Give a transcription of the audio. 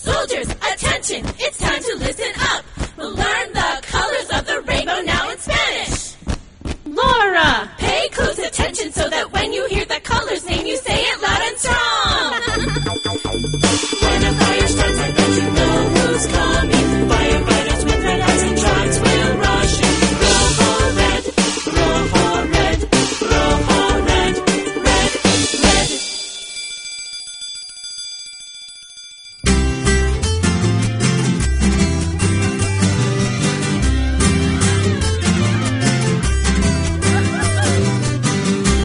Soldiers, attention, it's time to listen up. We'll learn the colors of the rainbow now in Spanish. Laura! Pay close attention so